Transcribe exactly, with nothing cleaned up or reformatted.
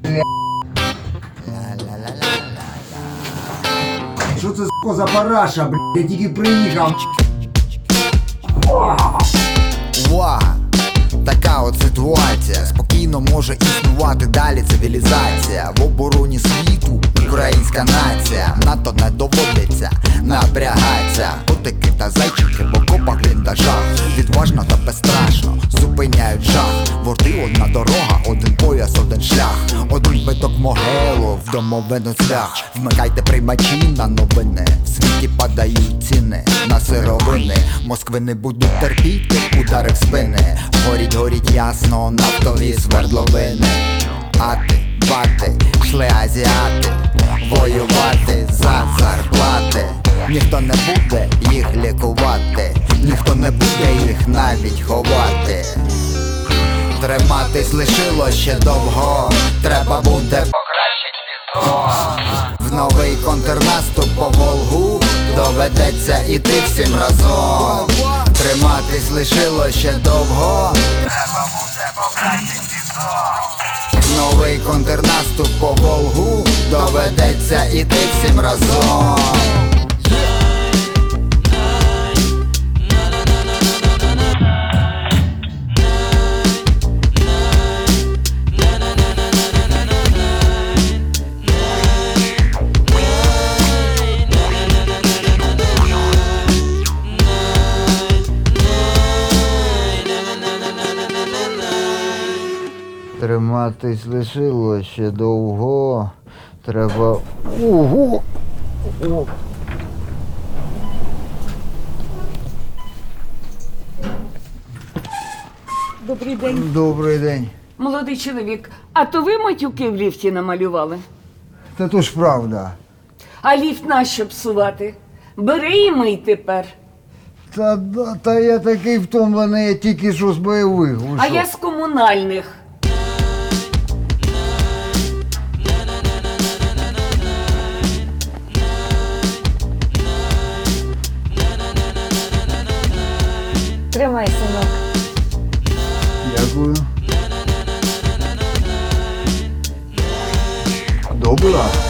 Що це с**ко за параша, блядь? Я тільки приїхав. Увага! Така от ситуація. Спокійно може існувати далі цивілізація. В обороні світу українська нація. НАТО не доводиться напрягаться. Котики та зайчики в окопах, бліндажах. Відважно та безстрашно зупиняють жах. Ворти одна дорога, один пояс, один шлях. Один виток в могилу, в домовину цвях. Вмикайте приймачі на новини. В світі падають ціни на сировини. Москви не будуть терпіти удари в спини. Горіть, горіть ясно нафтові свердловини. Ати, бати, шли азіати. Воювати за зарплати. Ніхто не буде їх лікувати. Ніхто не буде їх навіть ховати. Триматись лишило ще довго. Треба буде покращить відео. В новий контрнаступ по Волгу доведеться іти всім разом. Триматись лишило ще довго. Треба буде покращить відео. В новий контрнаступ по Волгу доведеться іти всім разом. Триматись лишило ще довго. Треба... Ого! О. Добрий день. Добрий день. Молодий чоловік, а то ви матюки в ліфті намалювали? Та то ж правда. А ліфт нащо псувати? Бери і мий тепер. Та, та, та я такий втомлений, я тільки що з бойових. Ви А що? я з комунальних. Тримай, синок. Дякую. Добре.